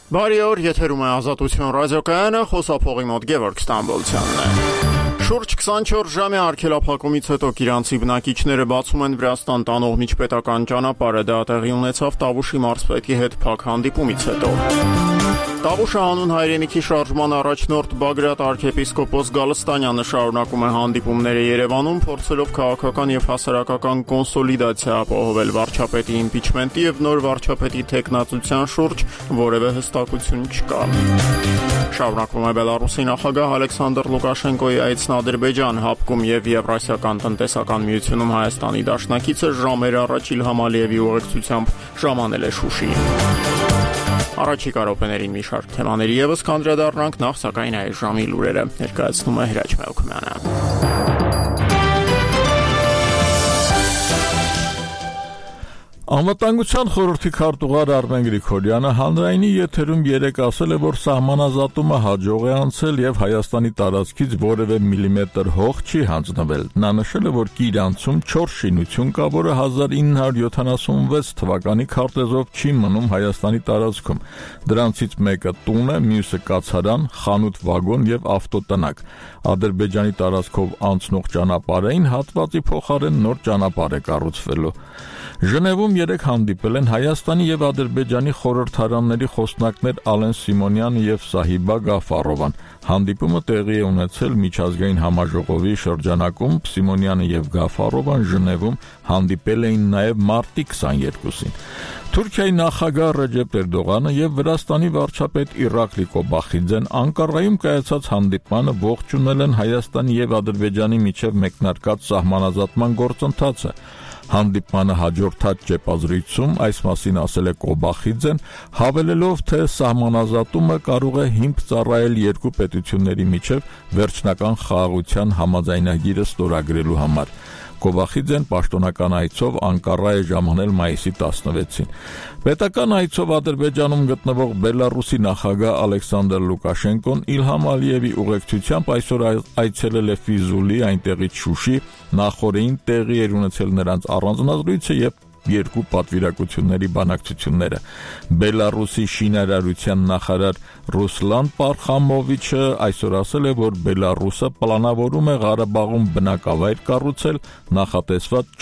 Բարի օր, եթերում է Ազատություն ռադիոկայանը, խոսափողի մոտ Գևորգ Ստամբոլցյանն է։ Շուրջ 24 ժամի արգելափակումից հետո իրանցի բնակիչները բացում են Վրաստան տանող միջպետական ճանապարհը, դա տեղի ունեցավ Տավուշի մարզպետի հետ փակ հանդիպումից հետո։ Տավուշը հանուն հայրենիքի շարժման առաջնորդ Բագրատ arczepiskopos Գալստանյանը շարունակում է հանդիպումները Երևանում, փորձելով քաղաքական եւ հասարակական կոնսոլիդացիա ապահովել վարչապետի իմպիչմենտի եւ նոր վարչապետի թեկնածության շուրջ, որևէ հստակություն չկա։ Շարունակվում է Բելարուսի նախագահ Ալեքսանդր Լուկաշենկոյի այցն Ադրբեջան, հապկում եւ Եվրասիական տնտեսական միությունում Հայաստանի դաշնակիցը ժամեր առաջ Իլհամ Ալիևի ուղեկցությամբ ժամանել է Շուշի։ Առաջիկա րոպեներին մի շարք թեմաների եւս կանդրադառնանք, նախ սակայն այս ժամի լուրերը ներկայացնում է Հրաչ Մելքումյանը։ Անվտանգության խորհրդի քարտուղար Արմեն Գրիգորյանը հանրայինի եթերում երեկ ասել է, որ սահմանազատումը հաջող է անցել եւ Հայաստանի տարածքից որևէ միլիմետր հող չի հանձնվել։ Նա նշել է, որ Կիրանցում 4 շինություն կա, որը 1976 թվականի քարտեզով չի մնում Հայաստանի տարածքում։ Դրանցից մեկը տուն է, մյուսը կացարան, խանութ վագոն եւ ավտոտնակ։ Ադրբեջանի տարածքով անցնող ճանապարհային հատվածի փոխարեն նոր ճանապարհ է կառուցվելու։ Ժնևում երեկ հանդիպել են Հայաստանի եւ Ադրբեջանի խորհրդարանների խոսնակներ Ալեն Սիմոնյանը եւ Սահիբա Գաֆարովան։ Հանդիպումը տեղի է ունեցել միջազգային համաժողովի շրջանակում, Սիմոնյանը եւ Գաֆարովան Ժնևում հանդիպել էին նաեւ մարտի 22-ին։ Թուրքիայի նախագահ Ռեջեփ Էրդողանը եւ Վրաստանի վարչապետ Իռակլի Կոբախիձեն Անկարայում կայացած հանդիպմանը ողջունել են Հայաստանի եւ Ադրբեջանի միջև մեկնարկած սահմանազատման գործընթացը։ Հանդիպմանը հաջորդած ճեպազրույցում այս մասին ասել է Կոբախիձեն, հավելելով, թե սահմանազատումը կարող է հիմք ծառայել երկու պետությունների միջև վերջնական խաղաղության համաձայնագիրը ստորագրելու համար։ Կոբախիձեն պաշտոնական այցով Անկարա է ժամանել մայիսի 16-ին։ Պետական այցով Ադրբեջանում գտնվող Բելարուսի նախագահ Ալեքսանդր Լուկաշենկոն Իլհամ Ալիևի ուղեկցությամբ այսօր այցելել է Ֆիզուլի, այնտեղից Շուշի, նախորդին տեղի էր ունեցել նրանց առանձնազրույցը եւ երկու պատվիրակությունների բանակցությունները։ Բելարուսի շինարարության նախարար Ռուսլան Պարխամովիչը այսօր ասել է, որ Բելարուսը պլանավորում է Ղարաբաղում բնակավայր կառուցել նախատեսված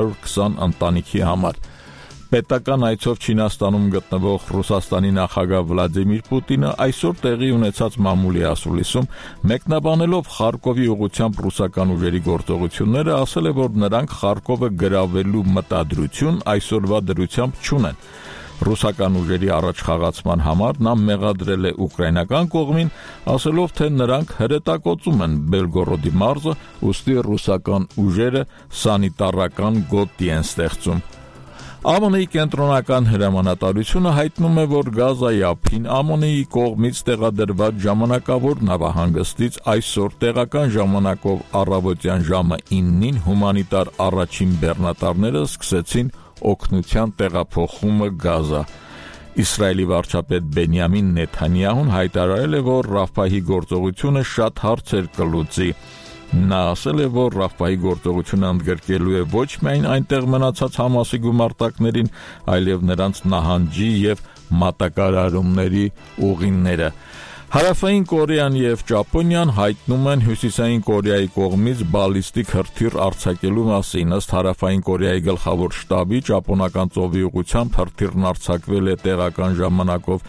420 ընտանիքի համար։ Պետական այցով Չինաստանում գտնվող Ռուսաստանի նախագահ Վլադիմիր Պուտինը այսօր տեղի ունեցած մամուլի ասուլիսում մեկնաբանելով Խարկովի ուղղությամբ ռուսական ուժերի գործողությունները ասել է, որ նրանք Խարկովը գրավելու մտադրություն այսօրվա դրությամբ չունեն։ Ռուսական ուժերի առաջխաղացման համար նա մեղադրել է ուկրաինական կողմին, ասելով, թե նրանք հրետակոծում են Բելգորոդի մարզը, ուստի ռուսական ուժերը սանիտարական գոտի են ստեղծում։ ԱՄՆ-ի կենտրոնական հրամանատարությունը հայտնում է, որ Գազայի ափին ԱՄՆ-ի կողմից տեղադրված ժամանակավոր նավահանգստից այսօր տեղական ժամանակով առավոտյան ժամը 9-ին հումանիտար առաջին բեռնատարները սկսեցին օգնության տեղափոխումը Գազա։ Իսրայելի վարչապետ Բենյամին Նեթանյահուն հայտարարել է, որ Ռաֆահի գործողությունը շատ հարցեր կլուծի։ Նա ասել է, որ Ռաֆահի գործողությունը ընդգրկելու է ոչ միայն այնտեղ մնացած Համասի գումարտակներին, այլև նրանց նահանջի եւ մատակարարումների ուղիները։ Հարավային Կորեան եւ Ճապոնիան հայտնում են Հյուսիսային Կորեայի կողմից բալիստիկ հրթիռ արձակելու մասին։ Ըստ Հարավային Կորեայի գլխավոր շտաբի, ճապոնական ծովի ուղղությամբ հրթիռն արձակվել է տեղական ժամանակով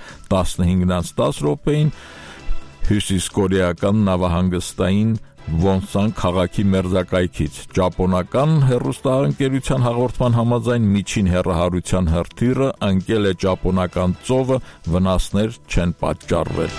15:10 հյուսիսկորեական նավահանգստային Վոնսան քաղաքի մերձակայքից։ Ճապոնական հեռուստաընկերության հաղորդման համաձայն միջին հեռահարության հրթիռը ընկել է ճապոնական ծովը, վնասներ չեն պատճառվել։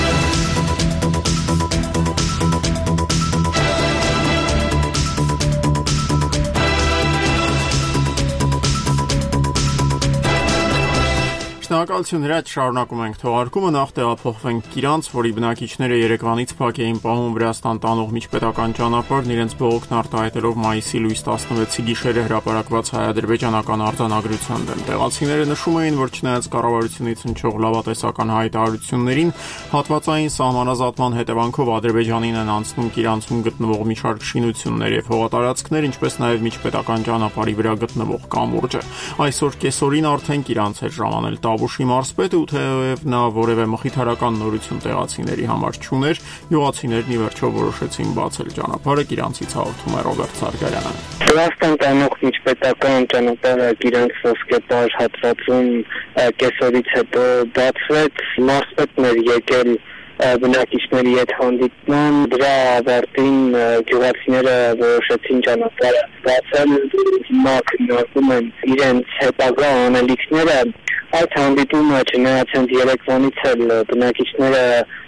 Շնորհակալություն Հրաչ, շարունակում ենք թողարկումը, նախ տեղափոխվենք Իրանց, որի բնակիչները երեկվանից փակ էին պահում Վրաստան տանող միջպետական ճանապարհն իրենց բողոքն արտահայտելով մայիսի լույս 16-ի գիշերը հրապարակված հայ-ադրբեջանական արձանագրության դեմ։ Տեղացիները նշում էին, որ չնայած կառավարությունից հնչող լավատեսական հայտարարություններին, հատվածային սահմանազատման հետևանքով Ադրբեջանին են անցնում Իրանցում գտնվող մի շարք շինություններ եւ հողատարածքներ, ինչպես նաեւ միջպետական ճանապարհի վրա գտնվող կամուրջը։ Այսօր կեսօրին արդեն Իրանց էր ժամանել Տավուշի մարզպետը ու թեև նա որևէ մխիթարական նորություն տեղացիների համար չուներ, գյուղացիներն ի վերջո որոշեցին բացել ճանապարհը, իրանցից հաղորդում է Ռոբերտ Սարգարյանը։ Վրաստան տանող միջպետական ճանապարհը իրանց ոսկեպար հատվածում կեսօրից հետո բացվեց, մարզպետն էր եկել բնակիչների հետ հանդիպման, դրա ավարտին գյուղացիները որոշեցին ճանապարհը բացել, հիմա քննարկում են իրենց հետագա անելիքները։ Այդ հանդիպումը չնայած երեկվանից էլ բնակիչները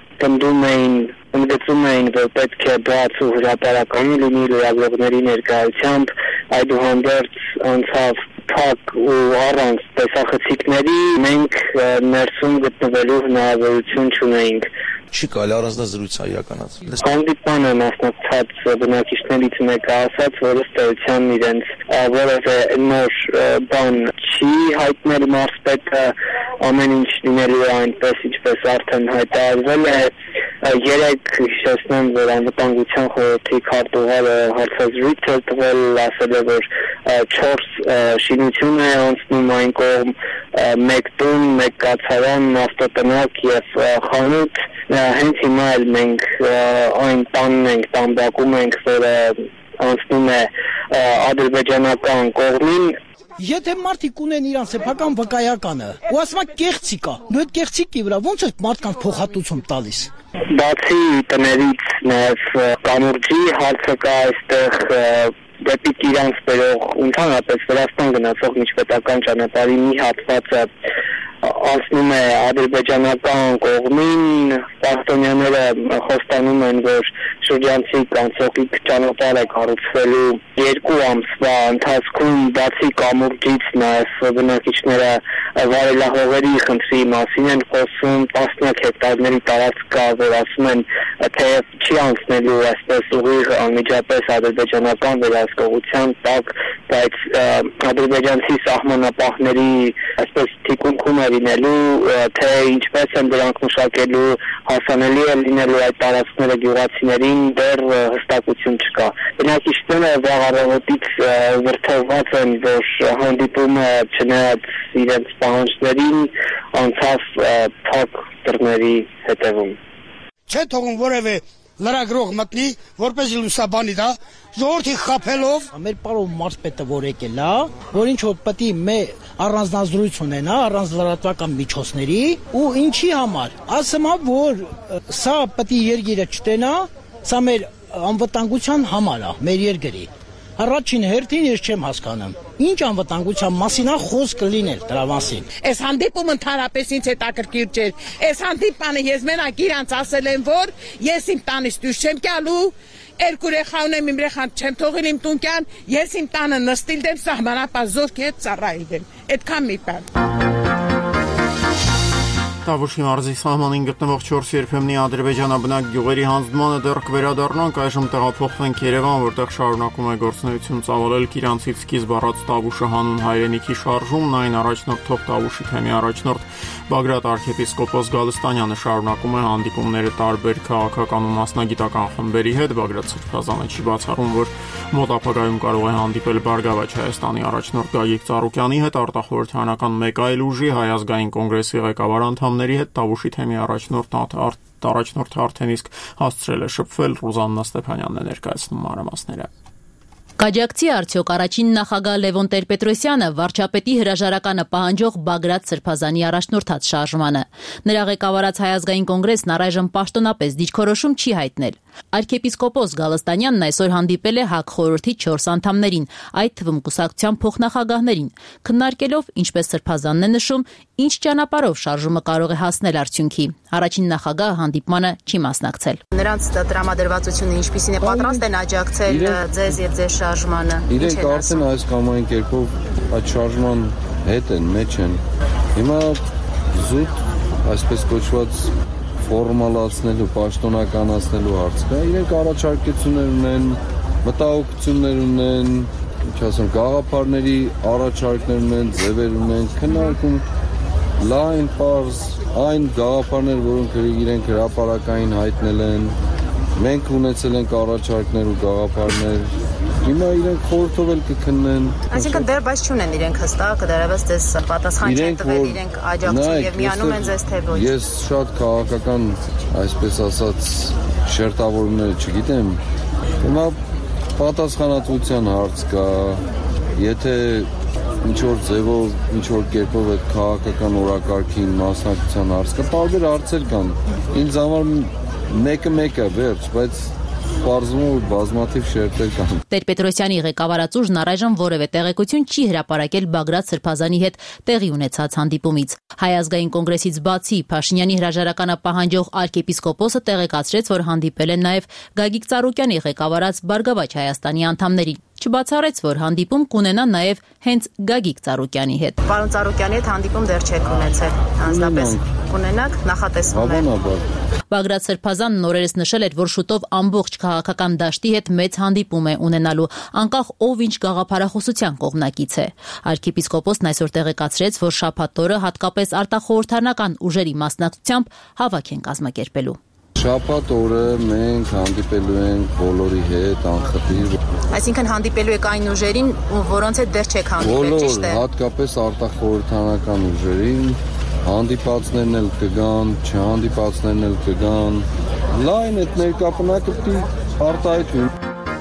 ընդգծում էին, որ պետք է բաց ու հրապարակային լինի լրագրողների ներկայությամբ, այդուհանդերձ անցավ փակ ու առանց տեսախցիկների, մենք ներսում գտնվելու հնարավորություն չունեինք։ Չի կարելի առանձնազրույց իրականացնել։ Հանդիպանը մասնակցած բնակիչներից մեկը ասաց, որ ըստ էության իրենց որևէ նոր բան չի հայտնել մարզպետը, ամեն ինչ լինելու է այնպես, ինչպես արդեն հայտարարվել է։ Երեք հիշեցնեմ, որ անվտանգության խորհրդի քարտուղարը հարցազրույց է տվել, ասել է, որ 4 շինություն է անցնում այն կողմ, 1 տուն, 1 կացարան, ավտոտնակ եւ խանութ։ Հենց հիմա էլ մենք այն տանն ենք, տամբակում ենք, որը անցնում է ադրբեջանական կողմին։ Եթե մարդիկ ունեն իրան սեփական վկայականը, ու ասում են կեղծիկ է, դու այդ կեղծիկի վրա ո՞նց է մարդկանց փոխհատուցում տալիս։ Բացի տներից նաև կամուրջի հարցը կա այստեղ, դեպի Իրանց բերող, ընդհանրապես Վրաստան գնացող միջպետական ճանապարհի մի հատվածը անցնում է ադրբեջանական կողմին, պաշտոնյաները խոստանում են, որ շրջանցիկ անցողիկ ճանապարհ է կառուցվելու 2 ամսվա ընթացքում, բացի կամուրջից նաև բնակիչները վարելահողերի խնդրի մասին են խոսում, տասնյակ հեկտարների տարածք կա, որ ասում են, թեև չի անցնելու այսպես ուղիղ անմիջապես ադրբեջանական վերահսկողության տակ, բայց ադրբեջանցի սահմանապահների այսպես թիկունքում է լինելու, թե ինչպես են դրանք մշակելու, հասանելի է լինելու այդ տարածքները գյուղացիներին, դեռ հստակություն չկա։ Բնակիչները վաղ առավոտից վրդովված են, որ հանդիպումը չնայած իրենց պահանջներին անցավ փակ դռների հետևում։ Չէ թողում որևէ լրագրող մտնի, որպեսզի լուսաբանի դա, ժողովրդի խաբելով։ Մեր պարոն մարզպետը որ եկել է, որ ինչ որ պետք է առանձնազրույց ունենա, առանց լրատվական միջոցների, ու ինչի համար։ Ասում է, որ սա պետք է երկիրը չտենա, սա մեր անվտանգության համար է, մեր երկրի։ Առաջին հերթին ես չեմ հասկանում։ Ինչ անվտանգության մասին է խոսքը լինել դրա մասին։ Այս հանդիպումը ընդհանրապես ինձ հետաքրքիր չէր։ Այս հանդիպանը ես մենակ իրանց ասել եմ, որ ես իմ տանից դուրս չեմ գալու, 2 երեխա ունեմ, իմ երեխան չեմ թողել իմ տունկյան, ես իմ տանը նստիլ դեմ սահմանապահ զորքի հետ ծառայել եմ։ Այդքան մի բան։ Տավուշի մարզի սահմանին գտնվող 4 երբեմնի ադրբեջանաբնակ գյուղերի հանձնմանը դեռ կվերադառնանք, այժմ տեղափոխվենք Երևան, որտեղ շարունակում է գործունեություն ծավալել Իրանցից սկիզբ առած Տավուշը հանուն հայրենիքի շարժումն, այն առաջնորդող Տավուշի թեմի առաջնորդ Բագրատ arczepiskopos Գալստանյանը շարունակում է հանդիպումները տարբեր քաղաքական ու մասնագիտական խմբերի հետ։ Բագրատ Սրբազանը չի բացառում, որ մոտ ապագայում կարող է հանդիպել Բարգավաճ Հայաստանի առաջնորդ Գագիկ Ծառուկյանի հետ, արտախորհրդարանական մեկ այլ ուժի Հայ ազգային կոնգրեսի ղեկավար անդամների հետ Տավուշի թեմի առաջնորդը արդեն իսկ հասցրել է շփվել։ Ռուզաննա Ստեփանյանն է ներկայացնում մանրամասները։ Կաջակցի արդյոք առաջին նախագահ Լևոն Տեր-Պետրոսյանը վարչապետի հրաժարականը պահանջող Բագրատ Սրբազանի առաջնորդած շարժմանը։ Նրա ղեկավարած Հայ ազգային կոնգրեսն առայժմ պաշտոնապես դիրքորոշում չի հայտնել։ Arczepiskopos Գալստանյանն այսօր հանդիպել է ՀԱԿ խորհրդի 4 անդամներին, այդ թվում կուսակցության փոխնախագահներին, քննարկելով, ինչպես Սրբազանն է նշում, ինչ ճանապարհով շարժումը կարող է հասնել արդյունքի։ Առաջին նախագահը հանդիպմանը չի մասնակցել։ Նրանց տրամադրվածությունը ինչպիսին է, պատրաստ են աջակցել ձեզ եւ ձեր շարժմանը։ Իրենք արդեն այս կամ այն կերպով այդ շարժման հետ են, մեջ են։ Հիմա զուտ, այսպես կոչված ֆորմալացնելու, պաշտոնականացնելու հարց կա։ Իրենք առաջարկություններ ունեն, մտահոգություններ ունեն, ինչ ասեմ, գաղափարների առաջարկներ ունեն, ձևեր ունեն, քննարկում լայն պարզ այն գաղափարներ, որոնք իրենք հրապարակային հայտնել են, մենք ունեցել ենք առաջարկներ ու գաղափարներ, Հիմա իրենք խորհրդով էլ կքննեն։ Այսինքն դեռ բայց չունեն իրենք հստակ, դեռևս ձեզ պատասխան չեն տվել, իրենք աջակցում եւ միանում են ձեզ թե ոչ։ Ես շատ քաղաքական, այսպես ասած, շերտավորումներ չգիտեմ։ Հիմա պատասխանատվության հարց կա, եթե ինչ-որ ձևով, ինչ-որ կերպով այդ քաղաքական օրակարգին մասնակցության հարց կա, տարբեր հարցեր կան։ Ինձ համար մեկը վերջ, բայց պարզվում է բազմաթիվ շերտեր կան։ Տեր-Պետրոսյանի ղեկավարածուժն առայժմ որևէ տեղեկություն չի հրապարակել Բագրատ Սրբազանի հետ տեղի ունեցած հանդիպումից։ Հայ ազգային կոնգրեսից բացի Փաշինյանի հրաժարականը պահանջող arczepiskopos-ը տեղեկացրեց, որ հանդիպել են նաև Գագիկ Ծառուկյանի ղեկավարած Բարգավաճ Հայաստանի անդամներին։ Չբացառեց, որ հանդիպում կունենա նաև հենց Գագիկ Ծառուկյանի հետ։ Պարոն Ծառուկյանի հետ հանդիպում դեռ չեք ունեցել, անձնապես կունենաք, նախատեսվում է։ Բագրատ Սրբազանն նորերս նշել էր, որ շուտով ամբողջ քաղաքական դաշտի հետ մեծ հանդիպում է ունենալու, անկախ ով ինչ գաղափարախոսության կողմնակից է։ Arczepiskopos-ն այսօր տեղեկացրեց, որ շաբաթ օրը հատկապես արտախորհրդարանական ուժերի մասնակցությամբ հավաք են կազմակերպելու։ Շաբաթ օրը մենք հանդիպելու ենք բոլորի հետ անխտիր։ Այսինքն հանդիպելու եք այն ուժերին, որոնց հետ դեռ չեք հանդիպել, ճիշտ է։ Հատկապես արտախորհրդարանական ուժերին, հանդիպածներն էլ կգան, չհանդիպածներն էլ կգան։ Լայն այդ ներկապնակը պիտի արտահայտվի։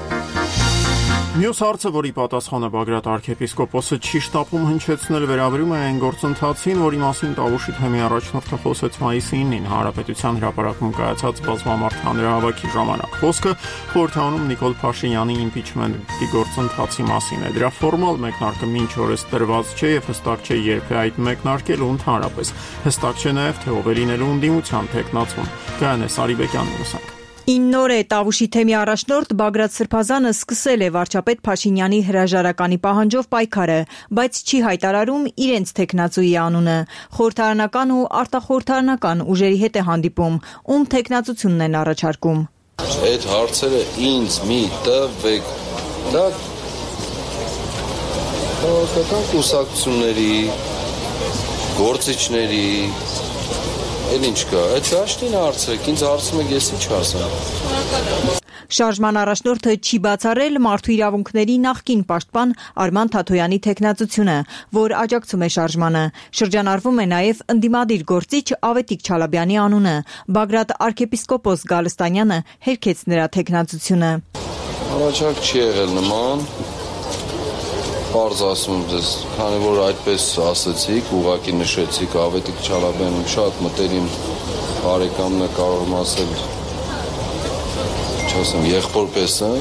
Մյուս հարցը, որի պատասխանը Բագրատ arczepiskopos-ը չի շտապում հնչեցնել, վերաբերում է այն գործընթացին, որի մասին Տավուշի թեմի առաջնորդը խոսեց մայիսի 9-ին Հանրապետության հրապարակում կայացած բազմամարդ հանրահավաքի ժամանակ։ Խոսքը խորհրդանում Նիկոլ Փաշինյանի իմպիչմենտի գործընթացի մասին է։ Դրա ֆորմալ մեկնարկը մինչ օրս տրված չէ եւ հստակ չէ երբ է այդ մեկնարկելու ընդհանրապես։ Հստակ չէ նաեւ թե ով է լինելու ընդդիմության տեխնացում։ Գայանե Սարիբեկյանն ուսանք։ 9 օր է Տավուշի թեմի առաջնորդ Բագրատ Սրբազանը սկսել է վարչապետ Փաշինյանի հրաժարականի պահանջով պայքարը, բայց չի հայտարարում իրենց տեխնացուի անունը։ Խորհրդարանական ու արտախորհրդարանական ուժերի հետ է հանդիպում, ում տեխնացությունն են առաջարկում։ Այդ հարցերը ինձ մի տվեք, դա քաղաքական կուսակցությունների, գործիչների Էլ ինչ կա, այդ դաշտին հարցեք, ինձ հարցում եք, ես ինչ ասեմ։ Շարժման առաջնորդը չի բացառել մարդու իրավունքների նախկին պաշտպան Արման Թաթոյանի տեխնացությունը, որ աջակցում է շարժմանը։ Շրջանառվում է նաև ընդդիմադիր գործիչ Ավետիք Չալաբյանի անունը։ Բագրատ arczepiskopos Գալստանյանը հերքեց նրա տեխնացությունը։ Առաջարկ չի եղել նման։ Պարզ ասում ձեզ, քանի որ այդպես ասեցիք, ուղղակի նշեցիք Ավետիք Չալաբյանը շատ մտերիմ բարեկամն է, կարող եմ ասել, չասեմ, եղբորպես է,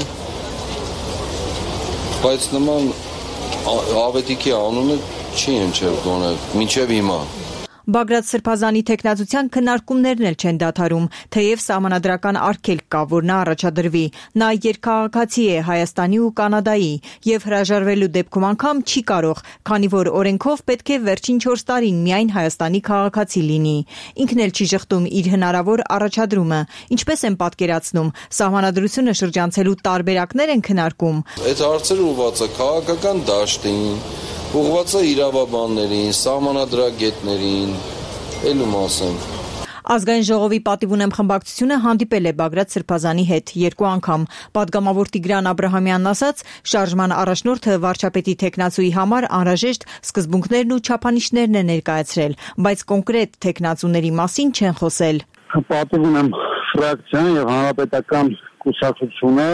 բայց նման Ավետիքի անունը չի հնչել գոնե, մինչև հիմա։ Բագրատ Սրբազանի տեխնացության քննարկումներն էլ չեն դադարում, թեև սահմանադրական արգելք կա, որ նա առաջադրվի։ Նա երկքաղաքացի է Հայաստանի ու Կանադայի եւ հրաժարվելու դեպքում անգամ չի կարող, քանի որ օրենքով պետք է վերջին 4 տարին միայն Հայաստանի քաղաքացի լինի։ Ինքն էլ չի շղթում իր հնարավոր առաջադրումը։ Ինչպես են պատկերացնում, սահմանադրությունը շրջանցելու տարբերակներ են քննարկում։ Այդ հարցերը ուղղված է քաղաքական դաշտին, ուղղված է իրավաբաններին, սահմանադրագետներին, ելում ասեմ։ Ազգային ժողովի պատիվ ունեմ խմբակցությունը հանդիպել է Բագրատ Սրբազանի հետ 2 անգամ։ Պատգամավոր Տիգրան Աբրահամյանն ասաց, շարժման առաջնորդը վարչապետի տեխնացուի համար անհրաժեշտ սկզբունքներն ու չափանիշներն է ներկայացրել, բայց կոնկրետ տեխնացուների մասին չեն խոսել։ Պատիվ ունեմ ֆրակցիան եւ հանրապետական կուսակցությունը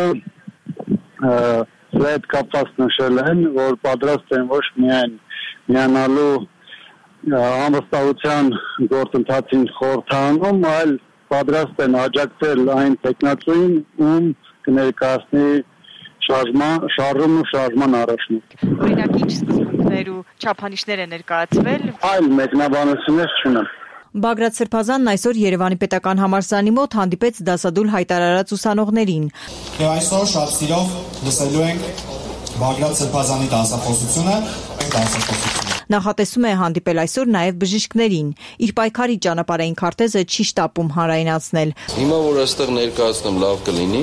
Այդ կապված նշել են, որ պատրաստ են ոչ միայն միանալու անվստահության գործընթացին խորհրդարանում, այլ պատրաստ են աջակցել այն տեխնացուին, ում կներկայացնի շարժումը ու շարժման առաջնորդ։ Օրինակ, ինչ սկզբունքներ ու չափանիշներ են ներկայացվել։ Այլ մեկնաբանություններ չունեմ։ Բագրատ Սրբազանն այսօր Երևանի պետական համալսարանի մոտ հանդիպեց դասադուլ հայտարարած ուսանողներին։ Եվ այսօր շատ սիրով լսելու ենք Բագրատ Սրբազանի դասախոսությունը, Նախատեսում է հանդիպել այսօր նաև բժիշկներին։ Իր պայքարի ճանապարհային քարտեզը չի շտապում հանրայնացնել։ Հիմա որ այստեղ ներկայացնեմ լավ կլինի։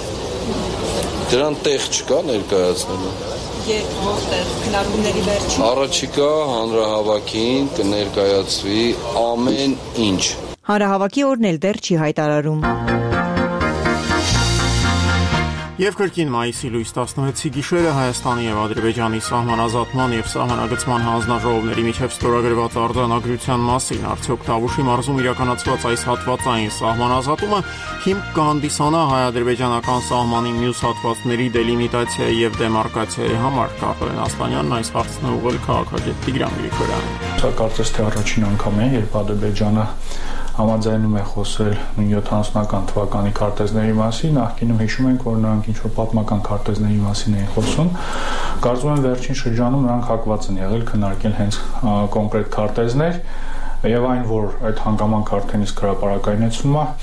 Դրան տեղ չկա ներկայացնելու։ Որտեղ քննարկումների վերջին Առաջիկա հանրահավաքին կներկայացվի ամեն ինչ։ Հանրահավաքի օրն էլ դեռ չի հայտարարում։ Եվ կրկին մայիսի լույս 16-ի գիշերը Հայաստանի եւ Ադրբեջանի սահմանազատման եւ սահմանագծման հանձնաժողովների միջև ստորագրված արձանագրության մասին արդյոք Թավուշի մարզում իրականացված այս հատվածային սահմանազատումը հիմք կհանդիսանա հայ-ադրբեջանական սահմանի մյուս հատվածների դելիմիտացիայի եւ դեմարկացիայի համար։ Կարեն Ասլանյանն այս հարցն է ուղղել քաղաքագետ Տիգրան Գրիգորյանին։ Սա կարծես թե առաջին անգամ է, երբ Ադրբեջանը համաձայնում է խոսել նույն 70-ական թվականի քարտեզների մասին, նախկինում հիշում ենք, որ նրանք ինչ-որ պատմական քարտեզների մասին էին խոսում։ Կարծում եմ վերջին շրջանում նրանք հակված են եղել քննարկել հենց կոնկրետ քարտեզներ եւ այն, որ այդ հանգամանք արդեն իսկ հրապարակայնացվում է,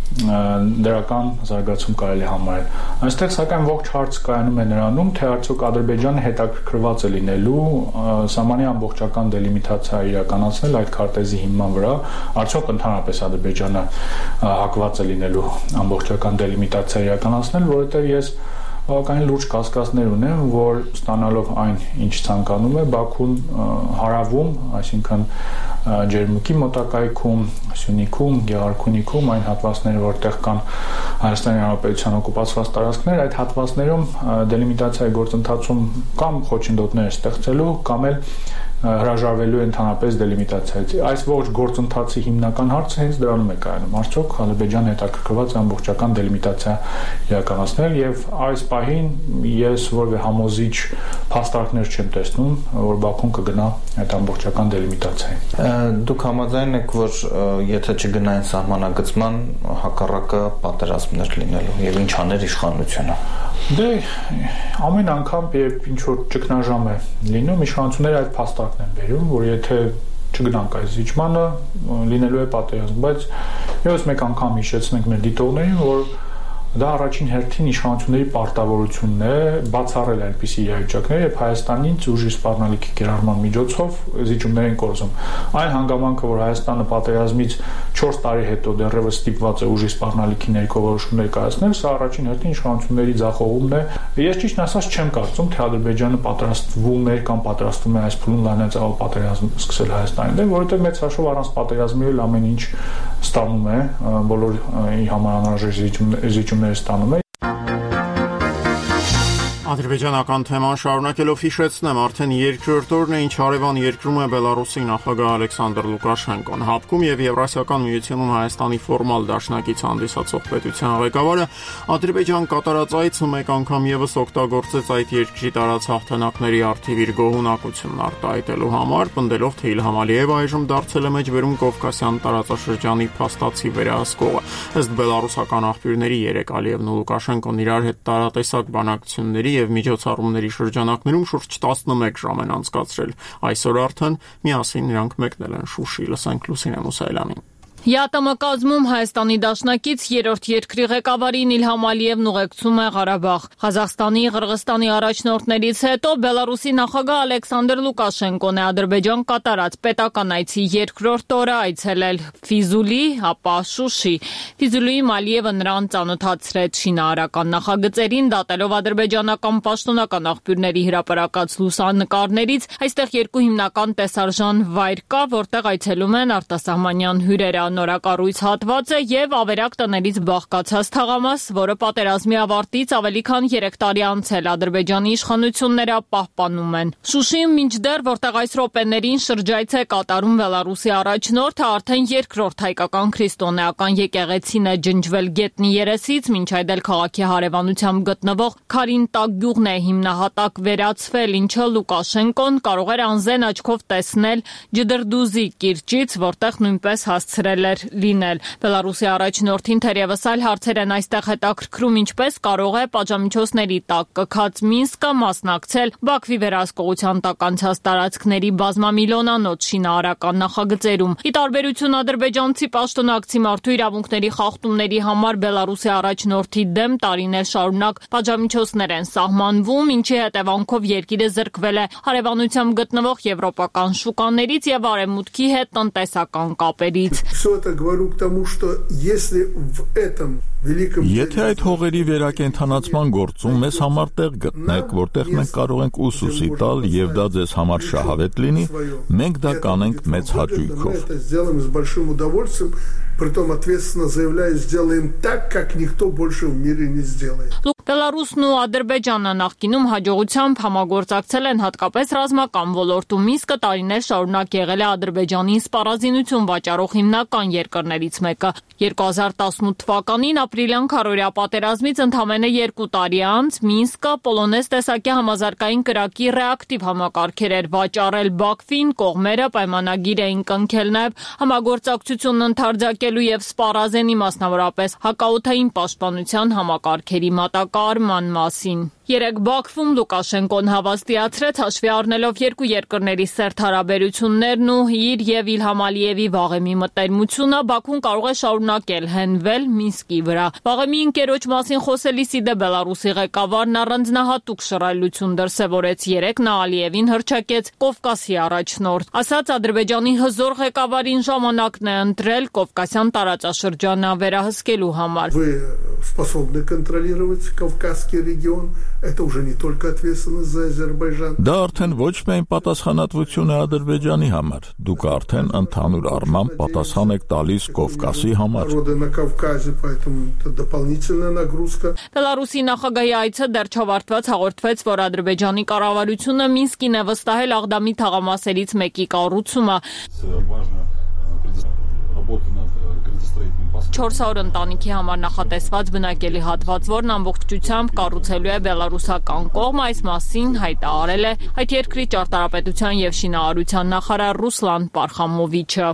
դրական զարգացում կարելի համարել։ Այստեղ սակայն ողջ հարց կայանում է նրանում, թե արդյոք Ադրբեջանը հետաքրքրված է լինելու սահմանի ամբողջական դելիմիտացիա իրականացնել այդ քարտեզի հիման վրա, արդյոք ընդհանրապես Ադրբեջանը հակված է լինելու ամբողջական դելիմիտացիա իրականացնել, որովհետև ես բավականին լուրջ կասկածներ ունեմ, որ ստանալով այն, ինչ ցանկանում է Բաքուն հարավում, այսինքն Ջերմուկի մոտակայքում, Սյունիքում, Գեղարքունիքում, այն հատվածները, որտեղ կան Հայաստանի Հանրապետության օկուպացված տարածքներ, այդ հատվածներում դելիմիտացիայի գործընթացում կամ խոչընդոտներ ստեղծելու, կամ էլ հրաժարվելու ընդհանրապես դելիմիտացիայից։ Այս ողջ գործընթացի հիմնական հարցը հենց դրանում է կայանում։ Արդյոք Ադրբեջանը հետաքրքրված է ամբողջական դելիմիտացիա իրականացնել, եւ այս պահին ես որևէ համոզիչ փաստարկներ չեմ տեսնում, որ Բաքուն կգնա այդ ամբողջական դելիմիտացիային։ Դուք համաձայն եք, որ եթե չգնային սահմանագծման, հակառակը պատերազմներ լինելու եւ ինչ աներ իշխանությունը։ Դե ամեն անգամ երբ ինչ որ ճգնաժամ է լինում, իշխանությունները այդ փաստարկն են բերում, որ եթե չգնանք այս զիջմանը, լինելու է պատերազմ, բայց եւս մեկ անգամ հիշեցնենք մեր դիտողներին, որ դա առաջին հերթին իշխանությունների պարտավորությունն է բացառել այնպիսի իրավիճակներ, երբ Հայաստանից ուժի սպառնալիքի կիրառման միջոցով զիջումներ են կորզում։ Այն հանգամանքը, որ Հայաստանը պատերազմից 4 տարի հետո դեռևս ստիպված է ուժի սպառնալիքի ներքո որոշումներ կայացնել, սա առաջին հերթին իշխանությունների ձախողումն է։ Ես ճիշտ ասած չեմ կարծում, թե Ադրբեջանը պատրաստվում է կամ պատրաստվում է այս փուլում լայնածավալ պատերազմ սկսել Հայաստանի դեմ, որովհետև մեծ հաշվով առանց պատերազմի էլ ամեն ինչ ստանում է, բոլոր համար անհրաժեշտ զիջումները ստանում է։ Ադրբեջանական թեման շարունակելով հիշեցնեմ, արդեն երկրորդ օրն է, ինչ հարևան երկրում է Բելարուսի նախագահ Ալեքսանդր Լուկաշենկոն։ Հապկում եւ Եվրասիական միությունում Հայաստանի ֆորմալ դաշնակից հանդիսացող պետության ղեկավարը Ադրբեջան կատարած այցը մեկ անգամ եւս օգտագործեց այդ երկրի տարած հաղթանակների առթիվ իր գոհունակությունն արտահայտելու համար, պնդելով, թե Իլհամ Ալիևը այժմ դարձել է մեջբերում Կովկասյան տարածաշրջանի փաստացի վերահսկողը։ Ըստ բելարուսական աղբյուրների 3 Ալիևն ու Լուկաշենկոն իրար հետ տարատեսակ բանակցությունների եւ միջոցառումների շրջանակներում շուրջ 11 ժամ են անցկացրել։ Այսօր արդեն միասին նրանք մեկնել են Շուշի։ Լսենք Լուսինե Մուսայելյանին։ ԵԱՏՄ կազմում Հայաստանի դաշնակից երրորդ երկրի ղեկավարին Իլհամ Ալիևն ուղեկցում է Ղարաբաղ։ Ղազախստանի, Ղրղստանի առաջնորդներից հետո Բելարուսի նախագահ Ալեքսանդր Լուկաշենկոն է Ադրբեջան կատարած պետական այցի երկրորդ օրը այցելել Ֆիզուլի, ապա Շուշի։ Ֆիզուլիում Ալիևը նրան ծանոթացրեց շինարարական նախագծերին, դատելով ադրբեջանական պաշտոնական աղբյուրների հրապարակած լուսանկարներից։ Այստեղ երկու հիմնական տեսարժան վայր կա, որտեղ այցելում են արտասահմանյան հյուրերը։ Նորակառույց հատվածը եւ ավերակ տներից բաղկացած թաղամաս, որը պատերազմի ավարտից ավելի քան 3 տարի անցել Ադրբեջանի իշխանությունները պահպանում են։ Շուշիում մինչդեռ, որտեղ այս րոպեներին շրջայց է կատարում Բելարուսի առաջնորդը, արդեն երկրորդ հայկական քրիստոնեական եկեղեցին է ջնջվել գետնի երեսից, մինչ այդ էլ քաղաքի հարևանությամբ գտնվող Քարին տագյուղն է հիմնահատակ վերածվել, ինչը Լուկաշենկոն կարող էր անզեն աչքով տեսնել Ջդրդուզի կիրճից, որտեղ նույնպես հասցրել էր լինել։ Բելարուսի առաջնորդին թերևս այլ հարցեր են այստեղ հետաքրքրում, ինչպես կարող է պատժամիջոցների տակ կքած Մինսկը մասնակցել Բաքվի վերահսկողության տակ անցած տարածքների բազմամիլիոնանոց շինարարական նախագծերում։ Ի տարբերություն ադրբեջանցի պաշտոնակցի մարդու իրավունքների խախտումների համար Բելարուսի առաջնորդի դեմ տարիներ շարունակ պատժամիջոցներ են սահմանվում, ինչի հետևանքով երկիրը զրկվել է հարևանությամբ գտնվող եվրոպական շուկաներից եւ արևմուտքի հետ տնտեսական կապերից։ Եթե այդ հողերի վերակենդանացման գործում մեզ համար տեղ գտնեք, որտեղ մենք կարող ենք ուսուսի տալ եւ դա ձեզ համար շահավետ լինի, մենք դա կանենք մեծ հաճույքով։ Բելարուսն ու Ադրբեջանը նախկինում հաջողությամբ համագործակցել են հատկապես ռազմական ոլորտում, իսկ տարիներ շարունակ եղել է Ադրբեջանի սպառազինություն վաճառող հիմնական երկրներից մեկը։ 2018 թվականին ապրիլյան քարոզիա պատերազմից ընդամենը 2 տարի անց Մինսկը պոլոնեզ տեսակի համազարգային կրակի ռեակտիվ համակարգեր էր վաճառել Բաքվին, կողմերը պայմանագիր էին կնքել նաև համագործակցությունն ընդարձակելու եւ սպառազենի մասնավորապես հակաօդային պաշտպանության համակարգերի մատակարարման մասին։ Երեկ Բաքվում Լուկաշենկոն հավաստիացրեց հաշվի առնելով երկու երկրների սերտ հարաբերություններն ու իր եւ Իլհամ Ալիևի վաղեմի մտերմությունը Բաքուն կարող է շարունակել հենվել Մինսկի վրա։ Վաղեմի ընկերոջ մասին խոսելիս ի դեպ Բելարուսի ղեկավարն առանձնահատուկ շռայլություն դրսևորեց երեկ նա Ալիևին հռչակեց Կովկասի առաջնորդ։ Ասաց Ադրբեջանի հզոր ղեկավարին ժամանակն է ընտրել Կովկասյան տարածաշրջանը վերահսկելու համար։ Способны контролировать Кавказский регион. Это уже не только ответственность за Азербайджан. Դա արդեն ոչ միայն պատասխանատվություն է Ադրբեջանի համար, դուք արդեն ընդհանուր առմամբ պատասխան եք տալիս Կովկասի համար։ На Кавказе, поэтому это дополнительная нагрузка. Բելարուսի նախագահի այցը դեռ չավարտված հաղորդվեց, որ Ադրբեջանի կառավարությունը Մինսկին է վստահել Աղդամի թաղամասերից մեկի կառուցումը։ 400 ընտանիքի համար նախատեսված բնակելի հատված, որն ամբողջությամբ կառուցելու է բելարուսական կողմը, այս մասին հայտարարել է այդ երկրի ճարտարապետության եւ շինարարության նախարար Ռուսլան Պարխամովիչը։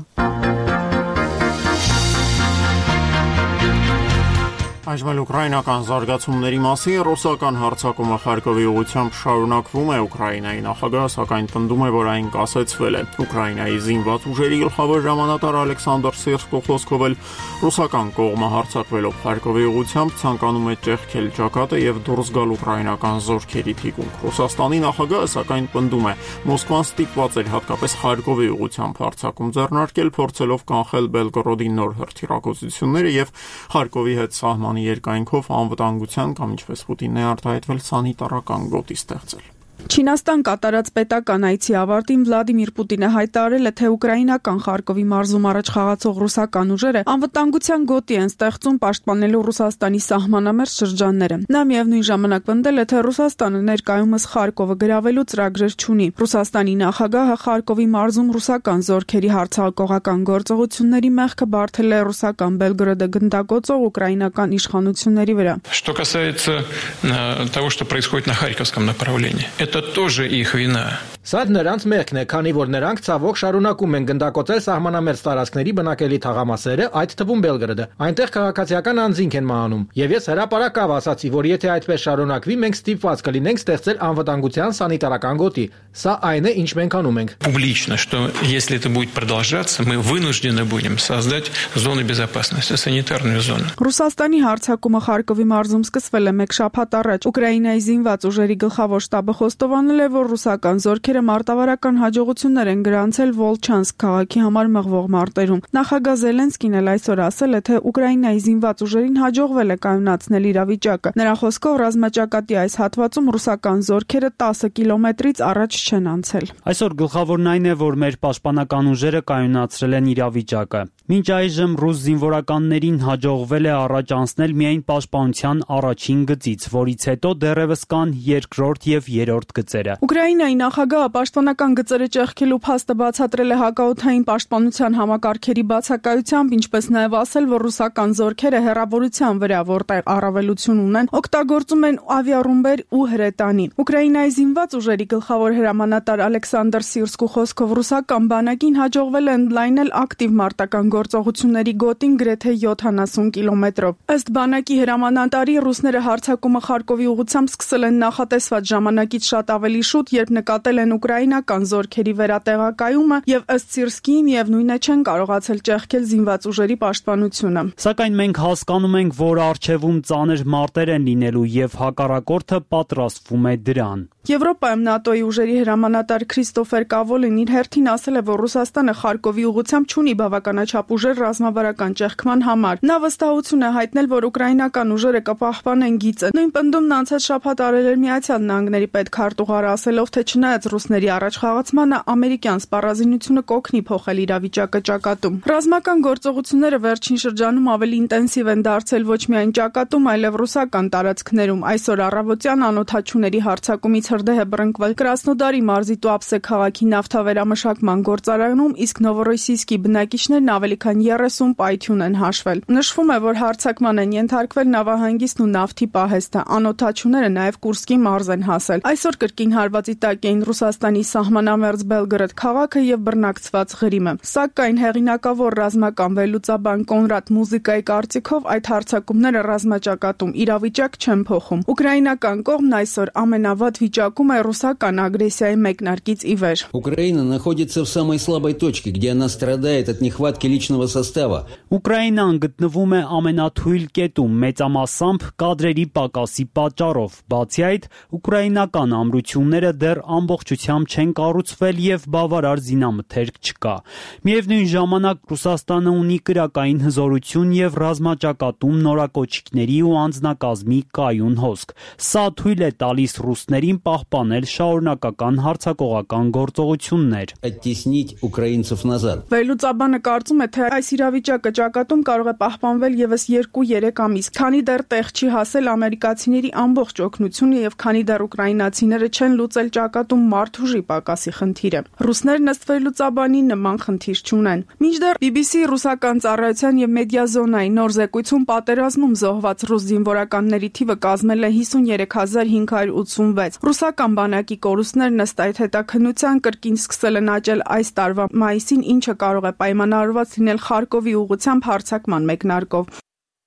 Այժմ ուկրաինական զարգացումների մասին ռուսական հարձակումը Խարկովի ուղղությամբ շարունակվում է Ուկրաինայի նախագահը, սակայն պնդում է, որ այն կասեցվել է։ Ուկրաինայի զինված ուժերի գլխավոր հրամանատար Ալեքսանդր Սիրսկու խոսքով էլ ռուսական կողմը հարձակվելով Խարկովի ուղղությամբ ցանկանում է ճեղքել ճակատը եւ դուրս գալ ուկրաինական զորքերի թիկունք։ Ռուսաստանի նախագահը սակայն պնդում է, Մոսկվան ստիպված էր հատկապես Խարկովի ուղղությամբ հարձակում ձեռնարկել, փորձելով կանխել Բելգորոդի նոր հրթիռակոծությունները եւ Խարկովի հետ սահման երկայնքով անվտանգության կամ ինչպես Պուտինն է արտահայտվել սանիտարական գոտի ստեղծել։ Չինաստան կատարած պետական այցի ավարտին Վլադիմիր Պուտինը հայտարարել է, թե ուկրաինական Խարկովի մարզում առաջ խաղացող ռուսական ուժերը անվտանգության գոտի են ստեղծում պաշտպանելու Ռուսաստանի սահմանամերձ շրջանները։ Նա միևնույն ժամանակ պնդել է, թե Ռուսաստանը ներկայումս Խարկովը գրավելու ծրագրեր չունի։ Ռուսաստանի նախագահը Խարկովի մարզում ռուսական զորքերի հարձակողական գործողությունների մեղքը բարթել է ռուսական Բելգրոդը գնդակոծող ուկրաինական իշխանությունների վրա։ Что касается того, что происходит на Харьковском направлении, это тоже их вина. Սա նրանց մեղքն է, քանի որ նրանք ցավոք շարունակում են գնդակոծել սահմանամերձ տարածքների բնակելի թաղամասերը, այդ թվում Բելգրոդը։ Այնտեղ քաղաքացիական անձինք են մահանում։ Եվ ես հրապարակավ ասացի, որ եթե այդպես շարունակվի, մենք ստիպված կլինենք ստեղծել անվտանգության սանիտարական գոտի։ Սա այն է, ինչ մենք անում ենք։ Публично, что если это будет продолжаться, мы вынуждены будем создать зоны безопасности, санитарную зону. Ռուսաստանի հարձակումը Խարկովի մարզում սկսվել է 1 շաբաթ առաջ։ Ուկրաինայի զինված ուժերի գլխավոր շտաբը խոստովանել է, որ ռուսական զորքերը մարտավարական հաջողություններ են գրանցել Վոլչանսկ քաղաքի համար մղվող մարտերում։ Նախագահ Զելենսկին էլ այսօր ասել է, թե Ուկրաինայի զինված ուժերին հաջողվել է կայունացնել իրավիճակը։ Նրա խոսքով ռազմաճակատի այս հատվածում ռուսական զորքերը 10 կիլոմետրից առաջ չեն անցել։ Այսօր գլխավորն այն է, որ մեր պաշտպանական ուժերը կայունացրել են իրավիճակը։ Մինչ այժմ ռուս զինվորականներին հաջողվել է առաջ անցնել միայն պաշտպանության առաջին գծից, որից հետո դեռևս կան երկրորդ եւ երրորդ գծերը։ Ուկրաինայի նախագահը պաշտպանական գծերը ճեղքելու փաստը բացատրել է հակաօդային պաշտպանության համակարգերի բացակայությամբ, ինչպես նաև ասել, որ ռուսական զորքերը հեռավորության վրա, որտեղ առավելություն ունեն, օգտագործում են ավիառումբեր ու հրետանի։ Ուկրաինայի զինված ուժերի գլխավոր հրամանատար Ալեքսանդր Սիրսկու խոսքով ռուսական բանակին հաջողվել է ընդլայնել ակտիվ մարտական գործողությունների գոտին գրեթե 70 կիլոմետրով։ Ըստ բանակի հրամանատարի ռուսները հարձակումը Խարկովի ուղղությամբ սկսել են նախատեսված ժամանակից շատ ավելի շուտ, երբ նկատել են ուկրաինական զորքերի վերատեղակայումը եւ ըստ Սիրսկիի միևնույնն է չեն կարողացել ճեղքել զինված ուժերի պաշտպանությունը։ Սակայն մենք հասկանում ենք, որ արժևում ծանր մարտեր են լինելու եւ հակառակորդը պատրաստվում է դրան։ Եվրոպայում ՆԱՏՕ-ի ուժերի հրամանատար Քրիստոֆեր Կավոլին իր հերթին ասել է, որ Ռուսաստանը Խարկովի ուղղությամբ չունի բավականաչափ ուժեր ռազմավարական ճեղքման համար։ Նա վստահություն է հայտնել, որ ուկրաինական ուժերը կպահպանեն գիծը։ Նույն պնդումն անցած շաբաթ արել էր Միացյալ Նահանգների պետքարտուղարը, ասելով, թե չնայած ռուսների առաջխաղացմանը, ամերիկյան սպառազինությունը կօգնի փոխել իրավիճակը ճակատում։ Ռազմական գործողությունները վերջին շրջանում ավելի ինտենսիվ են դարձել ոչ միայն ճակատում, այլև ռուսական տարածքներում։ Այսօր առավոտյան անօդաչուների հարձակումից հրդեհ է բռնկվել Կրասնոդարի մարզի Տուապսե քաղաքի նավթավերամշակման գործարանում, իսկ Նովորոսիիսկի բնակիչներն ավելի քան 30 պայթյուն են հաշվել։ Նշվում է, որ հարձակման են ենթարկվել նավահանգիստն ու նավթի պահեստը։ Անօդաչուները նաև Կուրսկի մարզ են հասել։ Այսօր կրկին հարվածի տակ էին Ռուսաստանի սահմանամերձ Բելգրադ քաղաքը եւ բռնակցված Ղրիմը։ Սակայն հեղինակավոր ռազմական վերլուծաբան Կոնրադ Մուզիկայի կարծիքով այդ հարձակումները ռազմաճակատում իրավիճակ չեն փոխում։ Ուկրաինական կողմն այսօր ամենավատ վիճակում է ռուսական ագրեսիայի մեկնարկից ի վեր։ Украина находится в самой слабой точке, где она страдает от нехватки личного состава. Ուկրաինան գտնվում է ամենաթույլ կետում մեծամասամբ կադրերի պակասի պատճառով։ Բացի այդ, ուկրաինական ամրությունները դեռ ամբողջությամբ չեն կառուցվել եւ բավարար զինամթերք չկա։ Միևնույն ժամանակ Ռուսաստանը ունի կրակային հզորություն եւ ռազմաճակատում նորակոչիկների ու անձնակազմի կայուն հոսք։ Սա թույլ է տալիս ռուսներին պահպանել շարունակական հարձակողական գործողություններ։ Оттеснить украинцев назад. Վերլուծաբանը կարծում է, թե այս իրավիճակը ճակատում կարող է պահպանվել եւս 2-3 ամիս, քանի դեռ տեղ չի հասել ամերիկացիների ամբողջ օգնությունը եւ քանի դեռ ուկրաինացիները չեն լուծել ճակատում մարդուժի պակասի խնդիրը։ Ռուսներն ըստ վերլուծաբանի նման խնդիր չունեն։ Մինչդեռ BBC ռուսական ծառայության եւ մեդիազոնայի նոր զեկույցում պատերազմում զոհված ռուս զինվորականների թիվը կազմել է 53586։ Ռուսական բանակի կորուստներն ըստ այդ հետաքննության կրկին սկսել են աճել այս տարվա մայիսին, ինչը կարող է պայմանավորված լինել Խարկովի ուղղությամբ հարձակման մեկնարկով։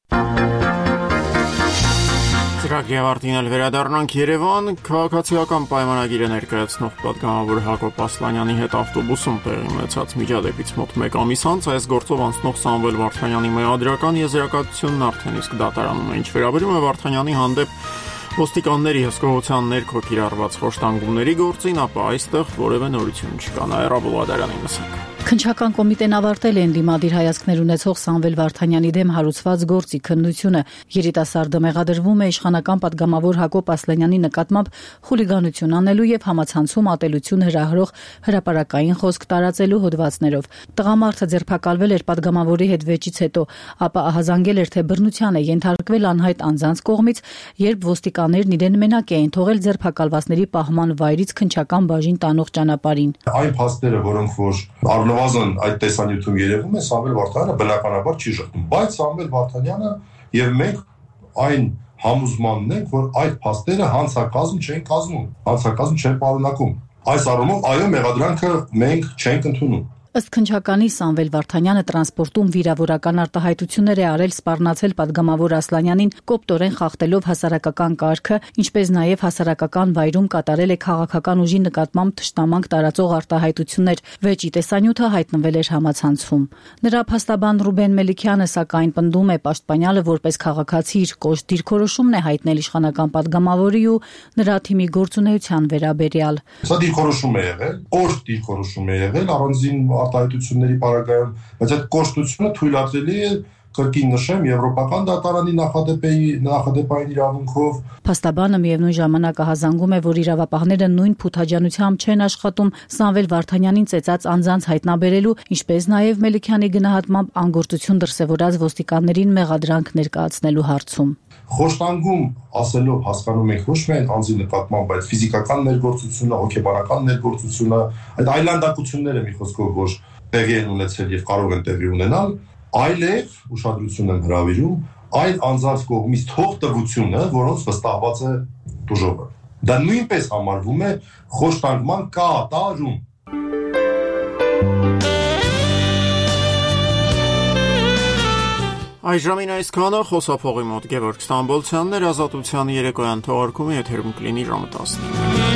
Ծրագրի ավարտին վերադառնանք Երևան, քաղաքացիական պայմանագիրը ներկայացնող պատգամավոր Հակոբ Ասլանյանի հետ ավտոբուսում տեղի ունեցած միջադեպից մոտ 1 ամիս անց այս գործով անցնող Սամվել Վարդանյանի մեղադրական եզրակացությունն արդեն իսկ դատարանում է, ինչ վերաբերում է Վարդանյանի հանդեպ ոստիկանների հսկողության ներքո կիրառված խոշտանգումների գործին, ապա այստեղ որևէ նորություն չկա։ Նաիրա Բուլադարյանի լսենք։ Քննչական կոմիտեն ավարտել է ընդդիմադիր հայացքներ ունեցող Սամվել Վարդանյանի դեմ հարուցված գործի քննությունը։ Երիտասարդը մեղադրվում է իշխանական պատգամավոր Հակոբ Ասլանյանի նկատմամբ խուլիգանություն անելու եւ համացանցում ատելություն հրահրող հրապարակային խոսք տարածելու հոդվածներով։ Տղամարդը ձերբակալվել էր պատգամավորի հետ վեճից հետո, ապա ահազանգել էր, թե բռնության է ենթարկվել անհայտ անձանց կողմից, երբ ոստիկաններն իրեն մենակ էին թողել ձերբակալվածների պահման վայրից քննչական բաժին տանող ճանապարհին։ Այն փաստերը, որոնք որ առնվազն այդ տեսանյութում երևում է, Սամվել Վարդանյանը բնականաբար չի շղթում, բայց Սամվել Վարդանյանը եւ մենք այն համոզմանն ենք, որ այդ փաստերը հանցակազմ չեն կազմում, հանցակազմ չեն պարունակում։ Այս առումով այո, մեղադրանքը մենք չենք ընդունում։ Ըստ քննչականի Սամվել Վարդանյանը տրանսպորտում վիրավորական արտահայտություններ է արել սպառնացել պատգամավոր Ասլանյանին, կոպտորեն խախտելով հասարակական կարգը, ինչպես նաև հասարակական վայրում կատարել է քաղաքական ուժի նկատմամբ թշնամանք տարածող արտահայտություններ։ Վեճի տեսանյութը հայտնվել էր համացանցում։ Նրա փաստաբան Ռուբեն Մելիքյանը սակայն պնդում է պաշտպանյալը որպես քաղաքացի իր կոշտ դիրքորոշումն է հայտնել իշխանական պատգամավորի ու նրա թիմի գործունեության վերաբերյալ։ Սա դիրքորոշում է եղել, կոշտ դիրքորոշում է եղել, առանձին արտահայտությունների պարագայում, բայց այդ կոշտությունը թույլատրելի է կրկին նշեմ եվրոպական դատարանի նախադեպային իրավունքով։ Փաստաբանը միևնույն ժամանակ ահազանգում է, որ իրավապահները նույն փութաջանությամբ չեն աշխատում Սամվել Վարդանյանին ծեծած անձանց հայտնաբերելու, ինչպես նաև Մելիքյանի գնահատմամբ անգործություն դրսևորած ոստիկաններին մեղադրանք ներկայացնելու հարցում։ Խոշտանգում ասելով հասկանում ենք ոչ միայն անձի նկատմամբ, բայց ֆիզիկական ներգործությունը, հոգեբանական ներգործությունը, այդ այլանդակությունները մի խոսքով որ տեղի են ունեցել եւ կարող են տեղի ունենալ, այլև ուշադրություն եմ հրավիրում այն անձանց կողմից թողտվությունը, որոնց վստահված է դժողը։ Դա նույնպես համարվում է խոշտանգման կատարում։ Այժմին այսքանը խոսափողի մոտ Գևորգ Ստամբոլցյանն էր, Ազատության երեկոյան թողարկումը եթերում կլինի ժամը 10-ին։